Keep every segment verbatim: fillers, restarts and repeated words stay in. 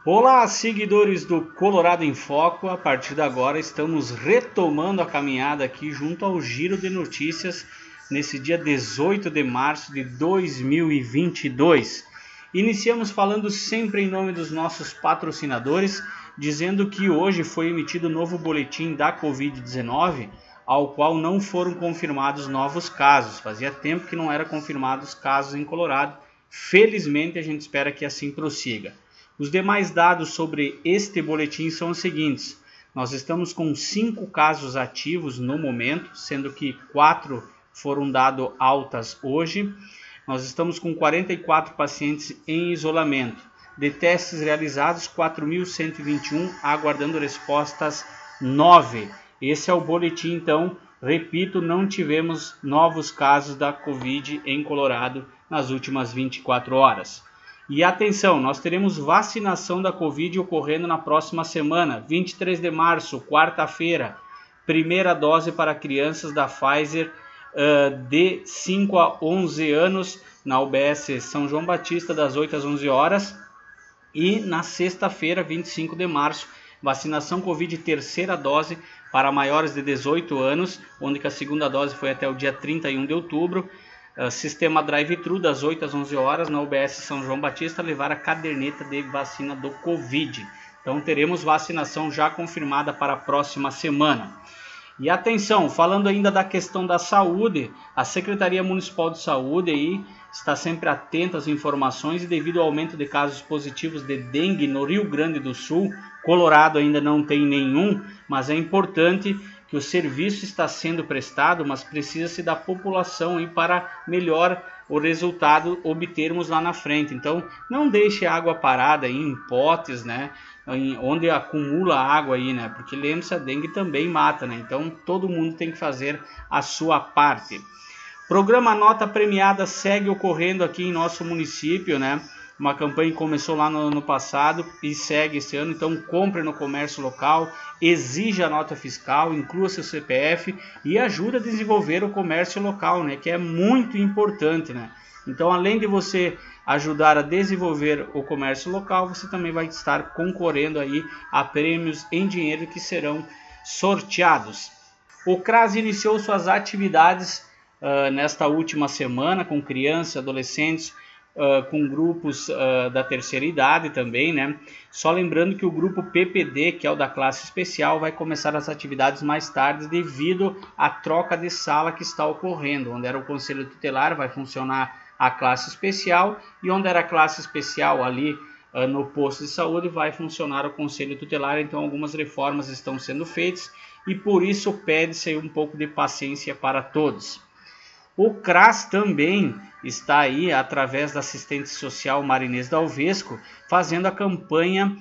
Olá, seguidores do Colorado em Foco. A partir de agora estamos retomando a caminhada aqui junto ao Giro de Notícias nesse dia dezoito de março de dois mil e vinte e dois. Iniciamos falando sempre em nome dos nossos patrocinadores, dizendo que hoje foi emitido o novo boletim da covid dezenove, ao qual não foram confirmados novos casos. Fazia tempo que não eram confirmados casos em Colorado. Felizmente a gente espera que assim prossiga. Os demais dados sobre este boletim são os seguintes. Nós estamos com cinco casos ativos no momento, sendo que quatro foram dados altas hoje. Nós estamos com quarenta e quatro pacientes em isolamento. De testes realizados, quatro mil cento e vinte e um, aguardando respostas nove. Esse é o boletim, então, repito, não tivemos novos casos da Covid em Colorado nas últimas vinte e quatro horas. E atenção, nós teremos vacinação da Covid ocorrendo na próxima semana, vinte e três de março, quarta-feira. Primeira dose para crianças da Pfizer uh, de cinco a onze anos na U B S São João Batista, das oito às onze horas. E na sexta-feira, vinte e cinco de março, vacinação Covid terceira dose para maiores de dezoito anos, onde a segunda dose foi até o dia trinta e um de outubro. Uh, sistema drive-thru das oito às onze horas na U B S São João Batista, levar a caderneta de vacina do Covid. Então teremos vacinação já confirmada para a próxima semana. E atenção, falando ainda da questão da saúde, a Secretaria Municipal de Saúde aí está sempre atenta às informações e devido ao aumento de casos positivos de dengue no Rio Grande do Sul, Colorado ainda não tem nenhum, mas é importante que o serviço está sendo prestado, mas precisa-se da população aí para melhor o resultado obtermos lá na frente. Então, não deixe a água parada aí em potes, né, em, onde acumula água aí, né, porque lembre-se, a dengue também mata, né, então todo mundo tem que fazer a sua parte. Programa Nota Premiada segue ocorrendo aqui em nosso município, né, uma campanha que começou lá no ano passado e segue esse ano, então compre no comércio local, exija a nota fiscal, inclua seu C P F e ajude a desenvolver o comércio local, né, que é muito importante, né. Então, além de você ajudar a desenvolver o comércio local, você também vai estar concorrendo aí a prêmios em dinheiro que serão sorteados. O CRAS iniciou suas atividades uh, nesta última semana com crianças, adolescentes, Uh, com grupos uh, da terceira idade também, né? Só lembrando que o grupo P P D, que é o da classe especial, vai começar as atividades mais tarde devido à troca de sala que está ocorrendo. Onde era o conselho tutelar vai funcionar a classe especial e onde era a classe especial ali uh, no posto de saúde vai funcionar o conselho tutelar. Então algumas reformas estão sendo feitas e por isso pede-se um pouco de paciência para todos. O CRAS também está aí, através da assistente social Marinês Dalvesco, fazendo a campanha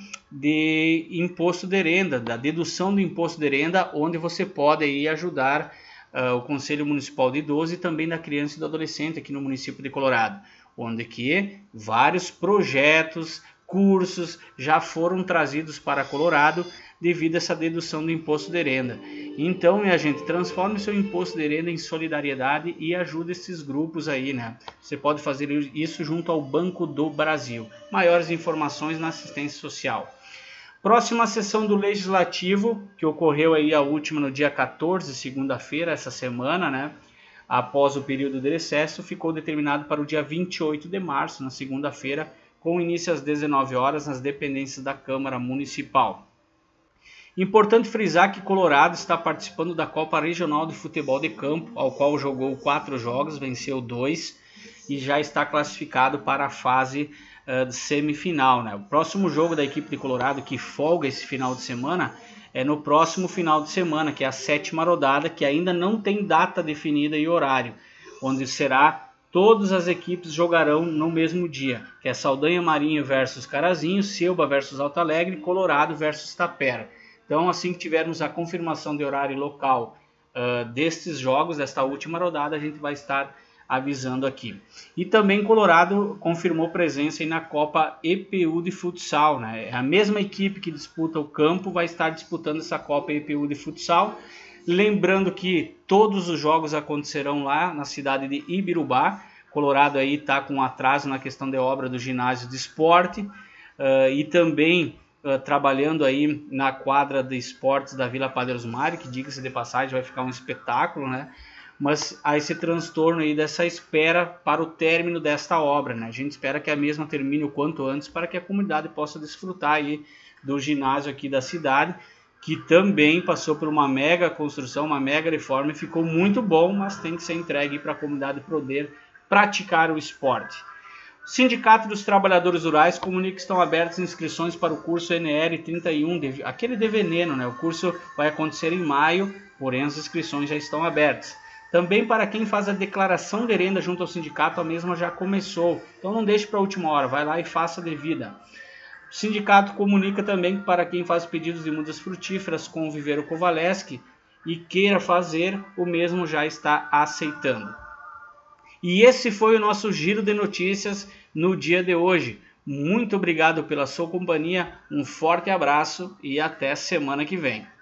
de imposto de renda, da dedução do imposto de renda, onde você pode aí ajudar uh, o Conselho Municipal de Idoso e também da criança e do adolescente aqui no município de Colorado, onde que vários projetos, cursos já foram trazidos para Colorado devido a essa dedução do imposto de renda. Então, minha gente, transforme o seu imposto de renda em solidariedade e ajude esses grupos aí, né? Você pode fazer isso junto ao Banco do Brasil. Maiores informações na assistência social. Próxima sessão do Legislativo, que ocorreu aí a última no dia quatorze, segunda-feira, essa semana, né? Após o período de recesso, ficou determinado para o dia vinte e oito de março, na segunda-feira, com início às dezenove horas nas dependências da Câmara Municipal. Importante frisar que Colorado está participando da Copa Regional de Futebol de Campo, ao qual jogou quatro jogos, venceu dois e já está classificado para a fase uh, semifinal, né? O próximo jogo da equipe de Colorado, que folga esse final de semana, é no próximo final de semana, que é a sétima rodada, que ainda não tem data definida e horário, onde será todas as equipes jogarão no mesmo dia, que é Saldanha Marinho versus Carazinho, Selba versus Alto Alegre, Colorado versus Tapera. Então, assim que tivermos a confirmação de horário local uh, destes jogos, desta última rodada, a gente vai estar avisando aqui. E também Colorado confirmou presença aí na Copa E P U de Futsal, né? A mesma equipe que disputa o campo vai estar disputando essa Copa E P U de Futsal. Lembrando que todos os jogos acontecerão lá na cidade de Ibirubá. Colorado aí está com atraso na questão de obra do ginásio de esporte. uh, e também uh, trabalhando aí na quadra de esportes da Vila Padre Osmário, que diga-se de passagem vai ficar um espetáculo, né? Mas há esse transtorno aí dessa espera para o término desta obra, né? A gente espera que a mesma termine o quanto antes para que a comunidade possa desfrutar aí do ginásio aqui da cidade, que também passou por uma mega construção, uma mega reforma e ficou muito bom, mas tem que ser entregue para a comunidade poder praticar o esporte. O Sindicato dos Trabalhadores Rurais comunica que estão abertas inscrições para o curso N R trinta e um, aquele de veneno, né? O curso vai acontecer em maio, porém as inscrições já estão abertas. Também para quem faz a declaração de renda junto ao sindicato, a mesma já começou. Então não deixe para a última hora, vai lá e faça a devida. O sindicato comunica também que para quem faz pedidos de mudas frutíferas com o Viveiro Kovaleski e queira fazer, o mesmo já está aceitando. E esse foi o nosso giro de notícias no dia de hoje. Muito obrigado pela sua companhia, um forte abraço e até semana que vem.